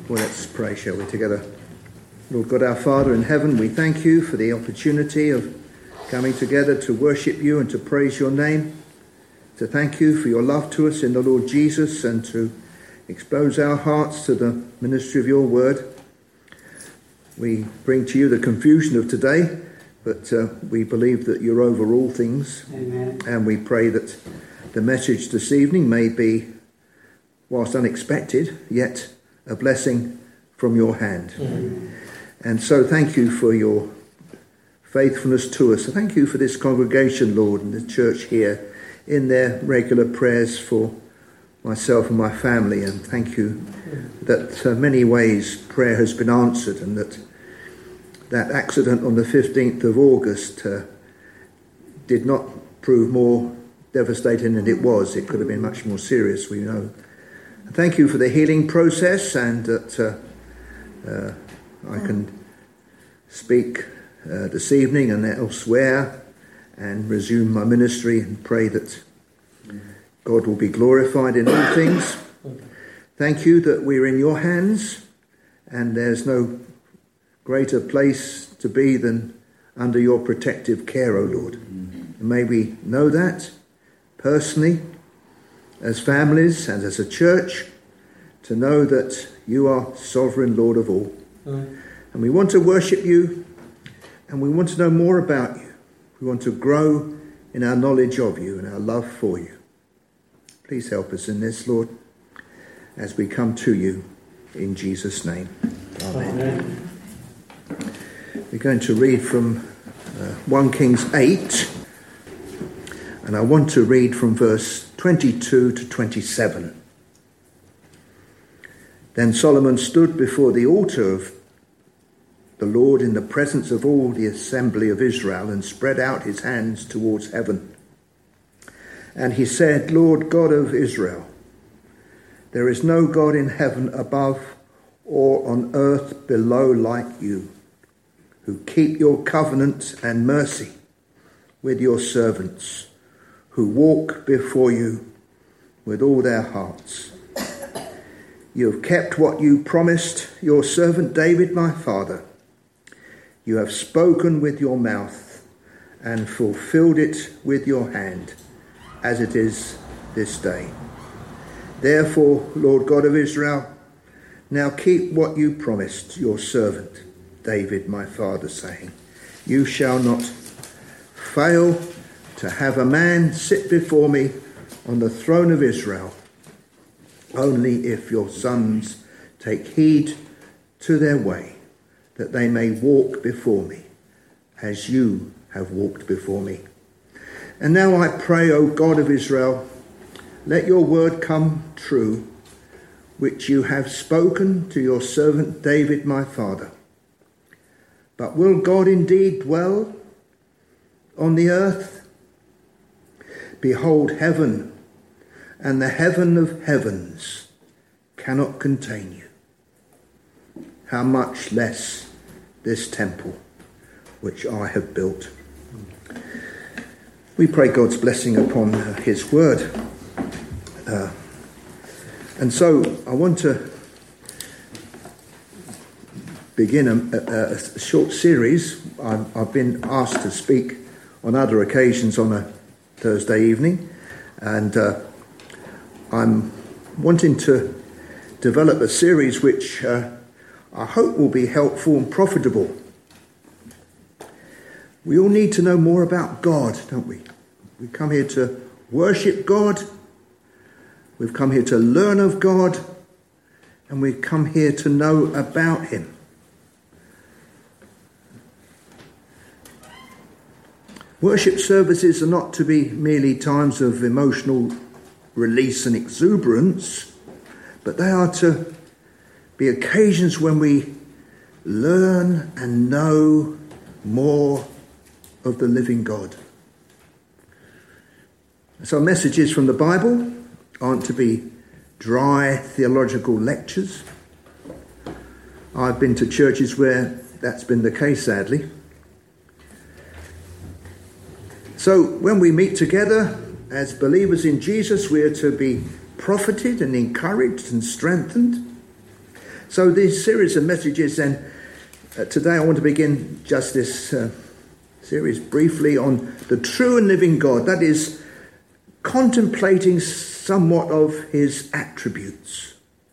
Well, let's pray, shall we, together. Lord God, our Father in heaven, we thank you for the opportunity of coming together to worship you and to praise your name, to thank you for your love to us in the Lord Jesus, and to expose our hearts to the ministry of your word. We bring to you the confusion of today, but we believe that you're over all things. Amen. And we pray that the message this evening may be, whilst unexpected, yet a blessing from your hand. Amen. And so thank you for your faithfulness to us. Thank you for this congregation, Lord, and the church here in their regular prayers for myself and my family. And thank you that many ways prayer has been answered, and that accident on the 15th of August did not prove more devastating than it was. It could have been much more serious, we know. Thank you for the healing process, and that I can speak this evening and elsewhere and resume my ministry and pray that God will be glorified in all things. Thank you that we're in your hands, and there's no greater place to be than under your protective care, O Lord. And may we know that personally, as families and as a church, to know that you are sovereign Lord of all. And we want to worship you, and we want to know more about you. We want to grow in our knowledge of you and our love for you. Please help us in this, Lord, as we come to you in Jesus' name. Amen. We're going to read from 1 Kings 8, and I want to read from verse 22 to 27. Then Solomon stood before the altar of the Lord in the presence of all the assembly of Israel, and spread out his hands towards heaven. And he said, Lord God of Israel, there is no God in heaven above or on earth below like you, who keep your covenant and mercy with your servants, who walk before you with all their hearts. You have kept what you promised your servant David, my father. You have spoken with your mouth and fulfilled it with your hand, as it is this day. Therefore, Lord God of Israel, now keep what you promised your servant David, my father, saying, you shall not fail to have a man sit before me on the throne of Israel, only if your sons take heed to their way, that they may walk before me, as you have walked before me. And now I pray, O God of Israel, let your word come true, which you have spoken to your servant David, my father. But will God indeed dwell on the earth? Behold, heaven and the heaven of heavens cannot contain you. How much less this temple which I have built. We pray God's blessing upon his word. And so I want to begin a short series. I've been asked to speak on other occasions on a Thursday evening, and I'm wanting to develop a series which I hope will be helpful and profitable. We all need to know more about God, don't we? We come here to worship God, we've come here to learn of God, and we've come here to know about him. Worship services are not to be merely times of emotional release and exuberance, but they are to be occasions when we learn and know more of the living God. So messages from the Bible aren't to be dry theological lectures. I've been to churches where that's been the case, sadly. So when we meet together as believers in Jesus, we are to be profited and encouraged and strengthened. So this series of messages then, today I want to begin just this series briefly on the true and living God. That is, contemplating somewhat of his attributes.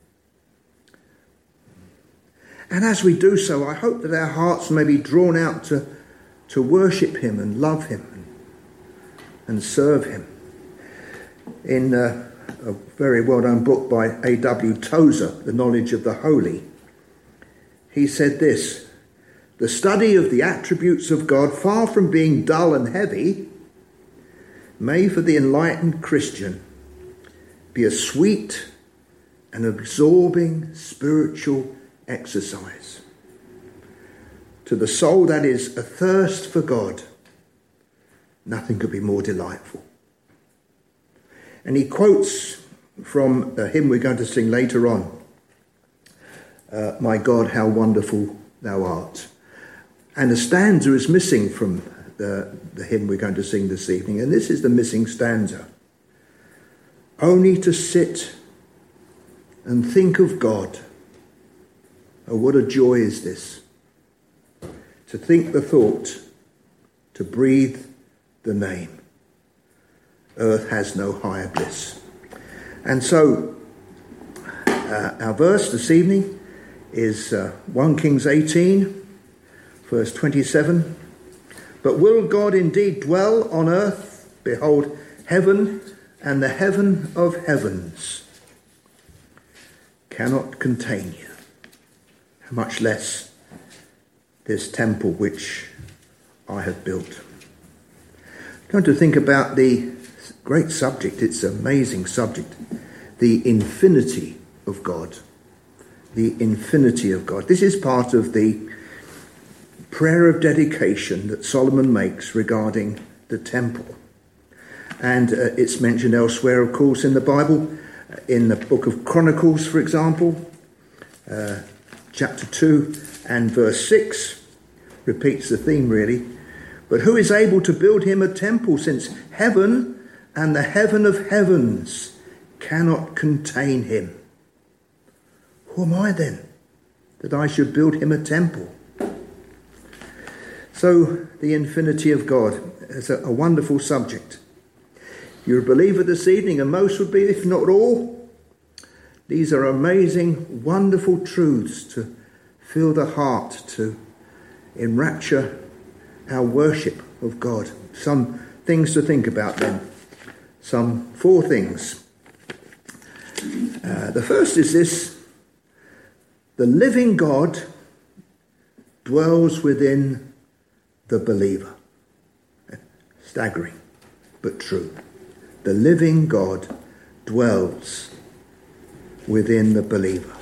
And as we do so, I hope that our hearts may be drawn out to worship him and love him and serve him. In a very well-known book by A.W. Tozer, The Knowledge of the Holy, he said this: "The study of the attributes of God, far from being dull and heavy, may for the enlightened Christian be a sweet and absorbing spiritual exercise. To the soul that is athirst for God, nothing could be more delightful." And he quotes from a hymn we're going to sing later on, "My God, how wonderful thou art." And a stanza is missing from the hymn we're going to sing this evening, and this is the missing stanza. "Only to sit and think of God, oh, what a joy is this, to think the thought, to breathe the name. Earth has no higher bliss." And so our verse this evening is 1 Kings 18, verse 27. "But will God indeed dwell on earth? Behold, heaven and the heaven of heavens cannot contain you, much less this temple which I have built." I'm going to think about the great subject, it's an amazing subject, the infinity of God. The infinity of God. This is part of the prayer of dedication that Solomon makes regarding the temple. And it's mentioned elsewhere, of course, in the Bible, in the book of Chronicles, for example, chapter 2 and verse 6, repeats the theme really. "But who is able to build him a temple, since heaven and the heaven of heavens cannot contain him? Who am I then, that I should build him a temple?" So the infinity of God is a wonderful subject. You're a believer this evening, and most would be, if not all. These are amazing, wonderful truths to fill the heart, to enrapture our worship of God. Some things to think about then. Some 4 things. The first is this: the living God dwells within the believer. Staggering, but true. The living God dwells within the believer.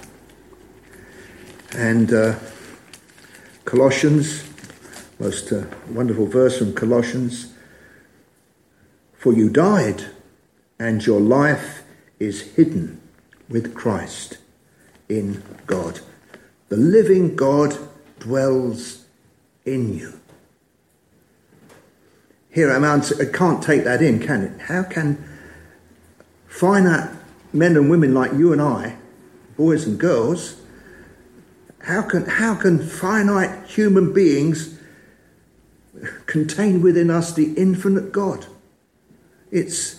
And Colossians, most wonderful verse from Colossians: "For you died, and your life is hidden with Christ in God." The living God dwells in you. Here, I can't take that in, can it? How can finite men and women like you and I, boys and girls, how can finite human beings contain within us the infinite God? It's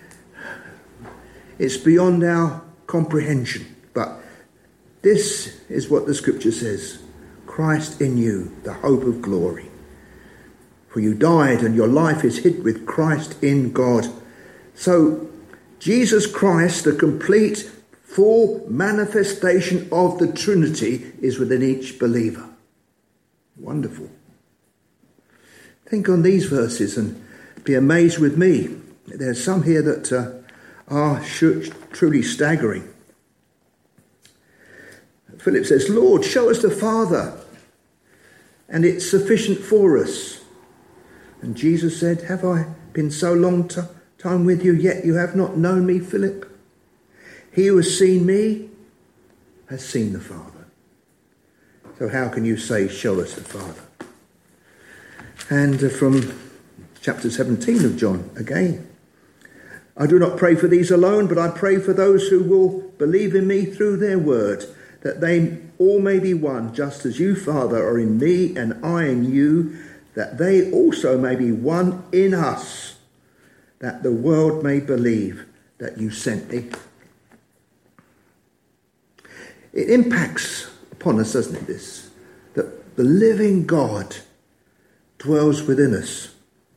beyond our comprehension. But this is what the scripture says: Christ in you, the hope of glory. For you died, and your life is hid with Christ in God. So Jesus Christ, the complete full manifestation of the Trinity, is within each believer. Wonderful. Think on these verses and be amazed with me. There's some here that are truly staggering. Philip says, "Lord, show us the Father, and it's sufficient for us." And Jesus said, "Have I been so long time with you, yet you have not known me, Philip? He who has seen me has seen the Father. So how can you say, 'Show us the Father'?" And from chapter 17 of John again: "I do not pray for these alone, but I pray for those who will believe in me through their word, that they all may be one, just as you, Father, are in me and I in you, that they also may be one in us, that the world may believe that you sent me. It impacts upon us, doesn't it, this? That the living God dwells within us.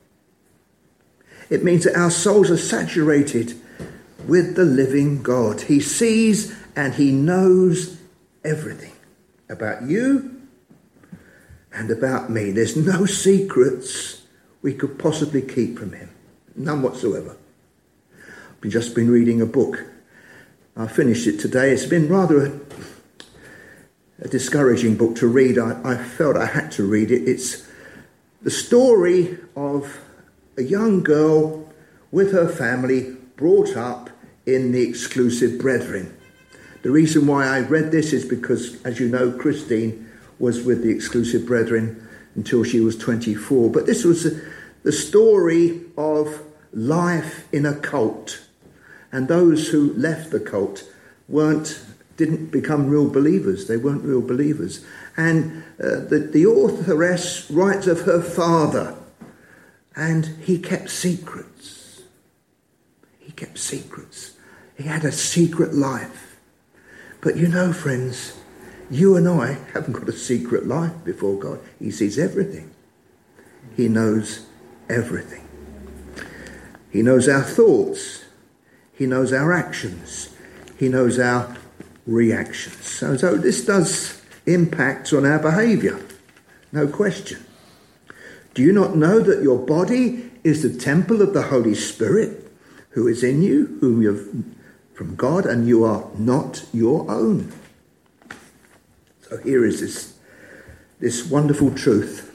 It means that our souls are saturated with the living God. He sees and he knows everything about you and about me. There's no secrets we could possibly keep from him. None whatsoever. I've just been reading a book. I finished it today. It's been rather a discouraging book to read. I felt I had to read it. It's the story of a young girl with her family brought up in the Exclusive Brethren. The reason why I read this is because, as you know, Christine was with the Exclusive Brethren until she was 24. But this was the story of life in a cult. And those who left the cult didn't become real believers. They weren't real believers. And the authoress writes of her father, and he kept secrets. He kept secrets. He had a secret life. But you know, friends, you and I haven't got a secret life before God. He sees everything. He knows everything. He knows our thoughts. He knows our actions. He knows our reactions. So this does impact on our behaviour. No question. Do you not know that your body is the temple of the Holy Spirit who is in you, whom you have from God, and you are not your own? So here is this wonderful truth.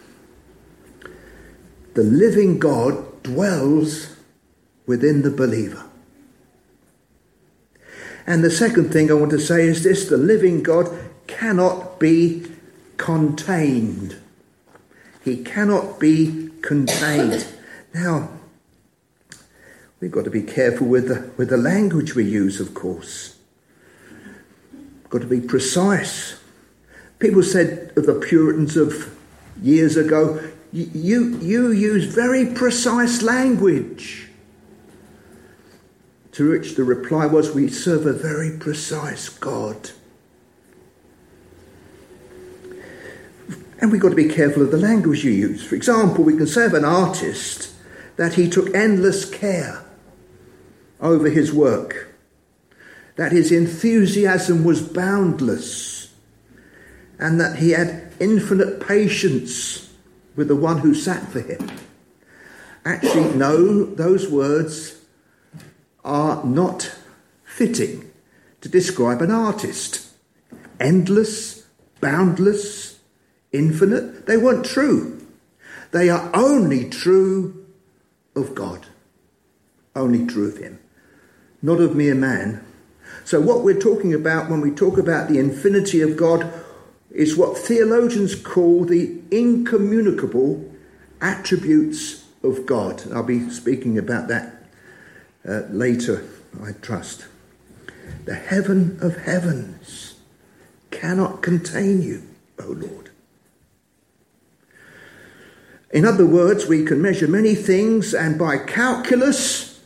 The living God dwells within the believer. And the second thing I want to say is this: the living God cannot be contained. He cannot be contained. Now, we've got to be careful with the language we use, of course. Got to be precise. People said of the Puritans of years ago, you use very precise language. To which the reply was, we serve a very precise God. And we've got to be careful of the language you use. For example, we can say of an artist that he took endless care over his work, that his enthusiasm was boundless, and that he had infinite patience with the one who sat for him. Actually, no, those words are not fitting to describe an artist. Endless, boundless, infinite, they weren't true. They are only true of God. Only true of him. Not of mere man. So what we're talking about when we talk about the infinity of God is what theologians call the incommunicable attributes of God. I'll be speaking about that later, I trust. The heaven of heavens cannot contain you, O Lord. In other words, we can measure many things and by calculus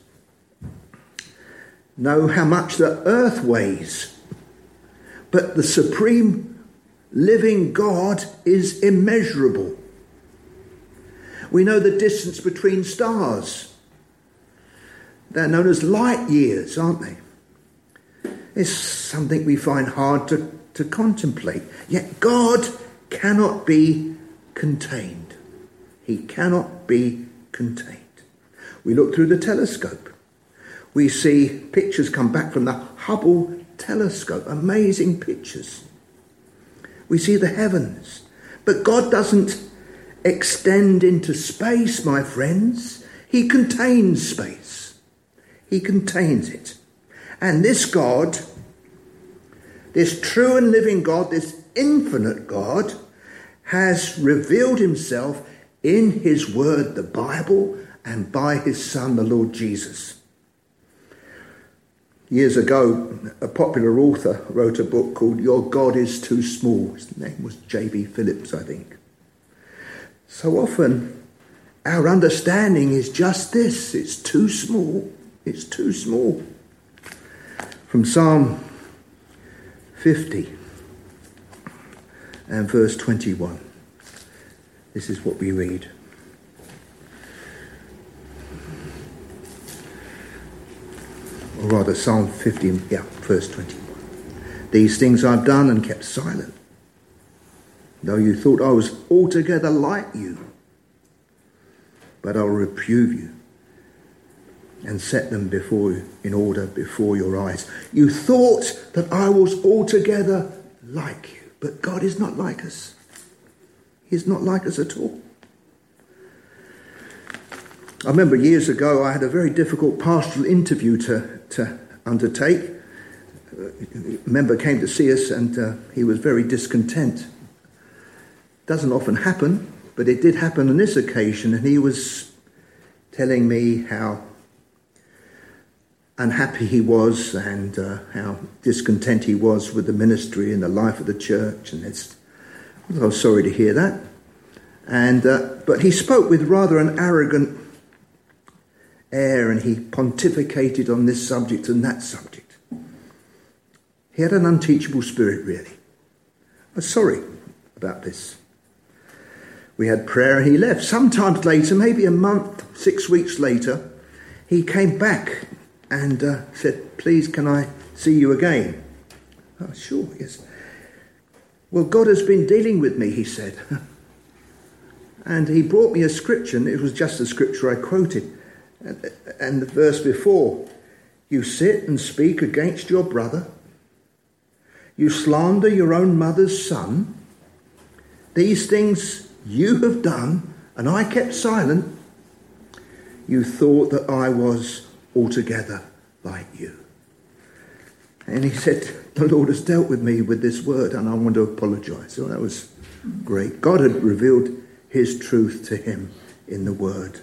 know how much the earth weighs. But the supreme living God is immeasurable. We know the distance between stars. They're known as light years, aren't they? It's something we find hard to contemplate. Yet God cannot be contained. He cannot be contained. We look through the telescope. We see pictures come back from the Hubble telescope. Amazing pictures. We see the heavens. But God doesn't extend into space, my friends. He contains space. He contains it. And this God, this true and living God, this infinite God, has revealed himself in his word, the Bible, and by his Son, the Lord Jesus. Years ago, a popular author wrote a book called Your God is Too Small. His name was J.B. Phillips, I think. So often, our understanding is just this. It's too small. It's too small. From Psalm 50 and verse 21. This is what we read. Or rather, Psalm 50, verse 21. These things I've done and kept silent, though you thought I was altogether like you. But I'll reprove you and set them before you in order before your eyes. You thought that I was altogether like you, but God is not like us. He's not like us at all. I remember years ago I had a very difficult pastoral interview to undertake. A member came to see us and he was very discontent. Doesn't often happen, but it did happen on this occasion, and he was telling me how unhappy he was and how discontent he was with the ministry and the life of the church. And I was sorry to hear that. But he spoke with rather an arrogant air, and he pontificated on this subject and that subject. He had an unteachable spirit, really. I was sorry about this. We had prayer and he left. Sometimes later, maybe a month, 6 weeks later, he came back and said, please, can I see you again? Oh, sure, yes. Well, God has been dealing with me, he said. And he brought me a scripture, and it was just the scripture I quoted. And the verse before, you sit and speak against your brother. You slander your own mother's son. These things you have done, and I kept silent. You thought that I was altogether like you. And he said, the Lord has dealt with me with this word, and I want to apologise. So that was great. God had revealed his truth to him in the word.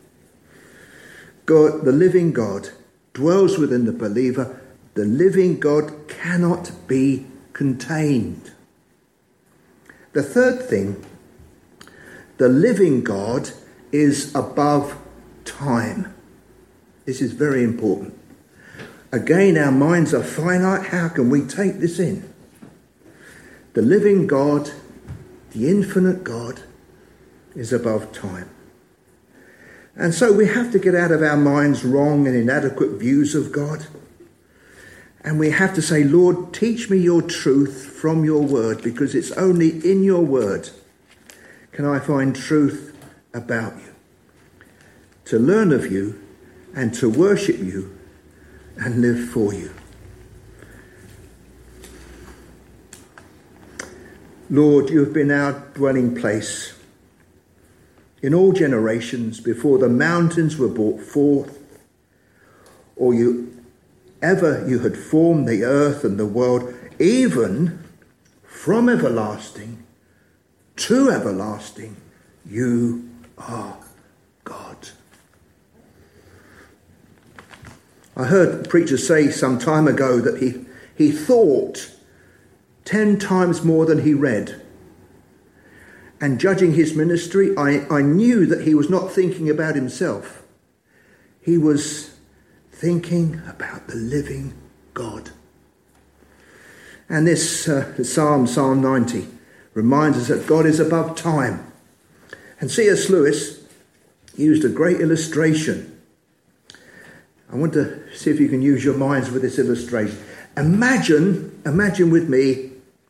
God, the living God, dwells within the believer. The living God cannot be contained. The third thing, the living God is above time. This is very important. Again, our minds are finite. How can we take this in? The living God, the infinite God, is above time. And so we have to get out of our minds wrong and inadequate views of God. And we have to say, Lord, teach me your truth from your word, because it's only in your word can I find truth about you, to learn of you and to worship you and live for you. Lord, you have been our dwelling place in all generations before the mountains were brought forth, or you had formed the earth and the world, even from everlasting to everlasting, you are God. I heard a preacher say some time ago that he thought 10 times more than he read. And judging his ministry, I knew that he was not thinking about himself. He was thinking about the living God. And this Psalm 90, reminds us that God is above time. And C.S. Lewis used a great illustration. I want to see if you can use your minds with this illustration. Imagine with me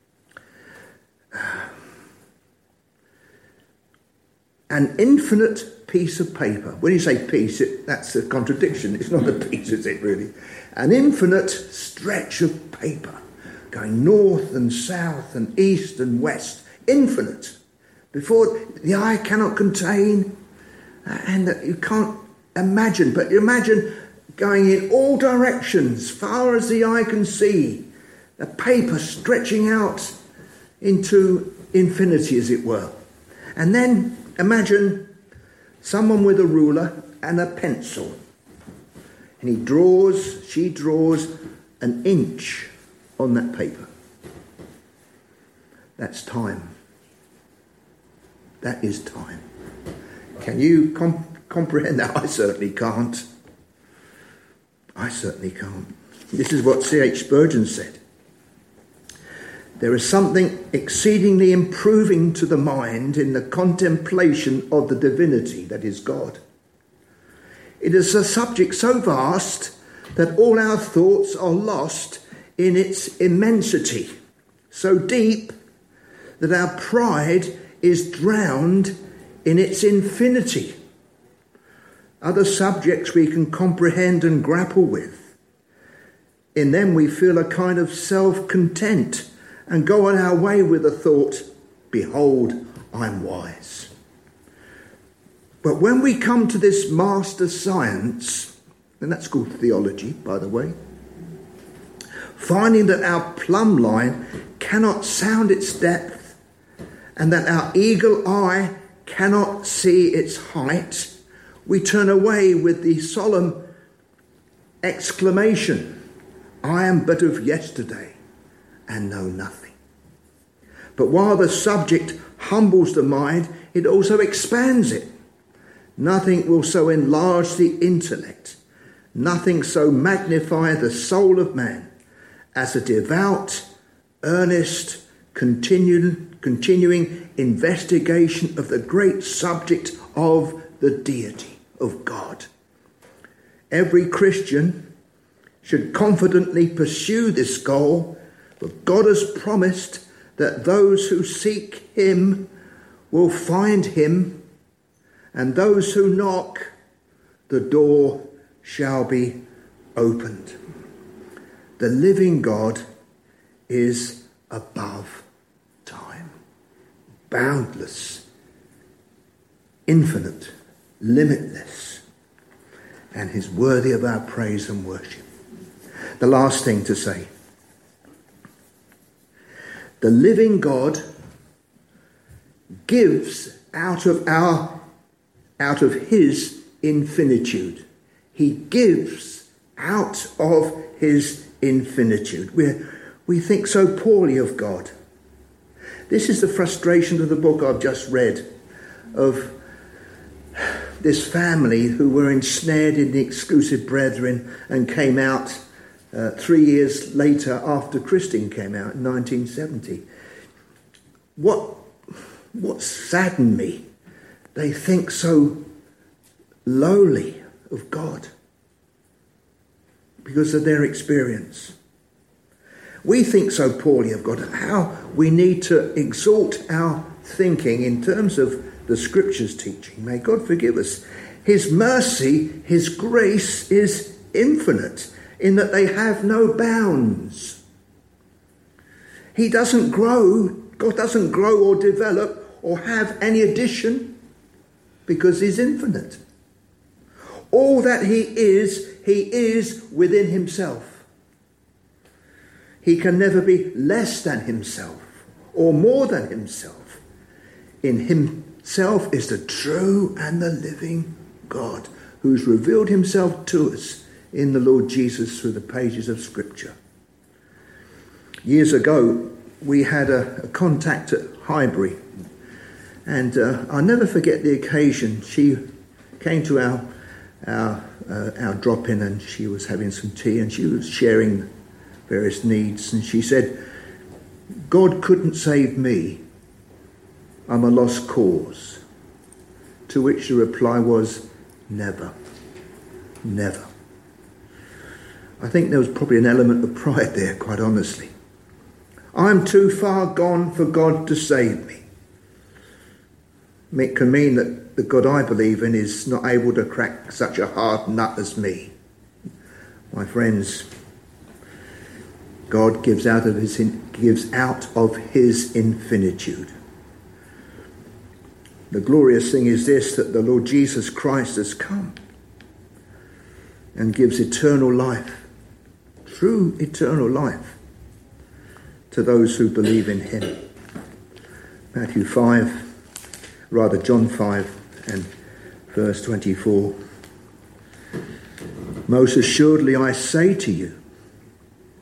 an infinite piece of paper. When you say piece, that's a contradiction. It's not a piece, is it really? An infinite stretch of paper going north and south and east and west. Infinite. Before the eye cannot contain, and that you can't imagine. But you imagine going in all directions, far as the eye can see. The paper stretching out into infinity, as it were. And then imagine someone with a ruler and a pencil. And she draws an inch on that paper. That's time. That is time. Can you comprehend that? I certainly can't. I certainly can't. This is what C.H. Spurgeon said. There is something exceedingly improving to the mind in the contemplation of the divinity that is God. It is a subject so vast that all our thoughts are lost in its immensity, so deep that our pride is drowned in its infinity. Other subjects we can comprehend and grapple with. In them we feel a kind of self-content and go on our way with the thought, behold, I'm wise. But when we come to this master science, and that's called theology, by the way, finding that our plumb line cannot sound its depth and that our eagle eye cannot see its height, we turn away with the solemn exclamation, I am but of yesterday and know nothing. But while the subject humbles the mind, it also expands it. Nothing will so enlarge the intellect, nothing so magnify the soul of man as a devout, earnest, continuing investigation of the great subject of the deity of God. Every Christian should confidently pursue this goal, for God has promised that those who seek him will find him, and those who knock, the door shall be opened. The living God is above time, boundless, infinite, limitless, and is worthy of our praise and worship. The last thing to say. The living God gives out of his infinitude. He gives out of his infinitude. We think so poorly of God. This is the frustration of the book I've just read, of this family who were ensnared in the exclusive brethren and came out 3 years later after Christine came out in 1970. What saddened me, they think so lowly of God because of their experience. We think so poorly of God. How we need to exalt our thinking in terms of the Scriptures teaching. May God forgive us. His mercy, his grace is infinite in that they have no bounds. He doesn't grow, God doesn't grow or develop or have any addition because he's infinite. All that he is within himself. He can never be less than himself or more than himself. In himself is the true and the living God who's revealed himself to us in the Lord Jesus through the pages of Scripture. Years ago, we had a contact at Highbury, and I'll never forget the occasion. She came to our drop-in, and she was having some tea, and she was sharing various needs, and she said, God couldn't save me. I'm a lost cause. To which the reply was, never, never. I think there was probably an element of pride there, quite honestly. I'm too far gone for God to save me. It can mean that the God I believe in is not able to crack such a hard nut as me. My friends, God gives out of his infinitude. The glorious thing is this, that the Lord Jesus Christ has come and gives eternal life, true eternal life, to those who believe in him. John 5 and verse 24. Most assuredly I say to you,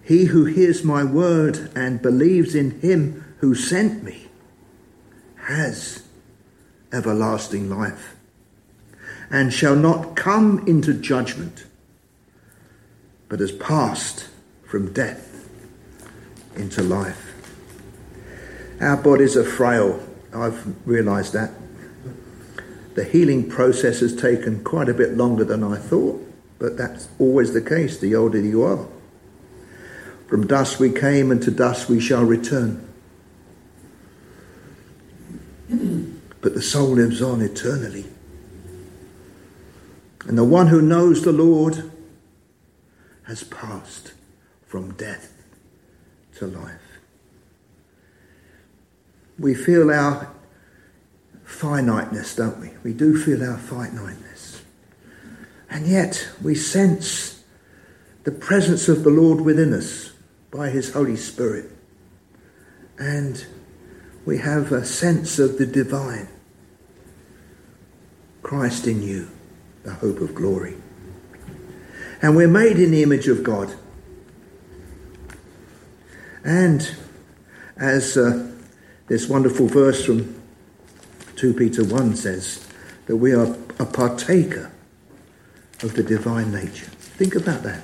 He who hears my word and believes in him who sent me has everlasting life, and shall not come into judgment, but has passed from death into life. Our bodies are frail. I've realised that. The healing process has taken quite a bit longer than I thought, but that's always the case the older you are. From dust we came, and to dust we shall return. But the soul lives on eternally. And the one who knows the Lord has passed from death to life. We feel our finiteness, don't we? We do feel our finiteness. And yet we sense the presence of the Lord within us by his Holy Spirit. And we have a sense of the divine. Christ in you, the hope of glory. And we're made in the image of God. And as this wonderful verse from 2 Peter 1 says, that we are a partaker of the divine nature. Think about that.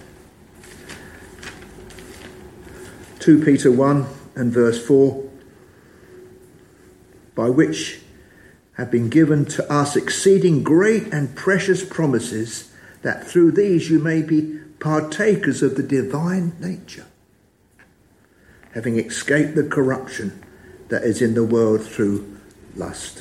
2 Peter 1 and verse 4, by which have been given to us exceeding great and precious promises, that through these you may be partakers of the divine nature, having escaped the corruption that is in the world through lust.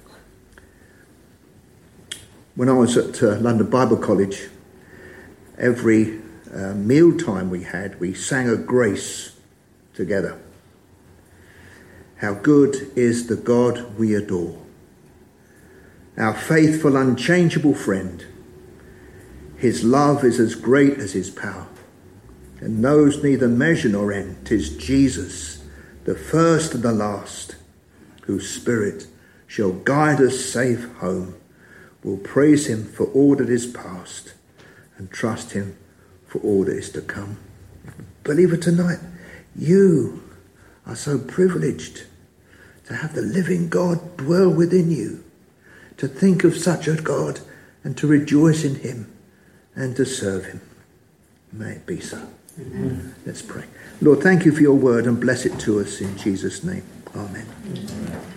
When I was at London Bible College, every mealtime we had, we sang a grace together. How good is the God we adore, our faithful, unchangeable friend. His love is as great as his power, and knows neither measure nor end. 'Tis Jesus, the first and the last, whose spirit shall guide us safe home. We'll praise him for all that is past, and trust him for all that is to come. Believer, tonight, you are so privileged to have the living God dwell within you, to think of such a God and to rejoice in him and to serve him. May it be so. Amen. Let's pray. Lord, thank you for your word, and bless it to us in Jesus' name. Amen.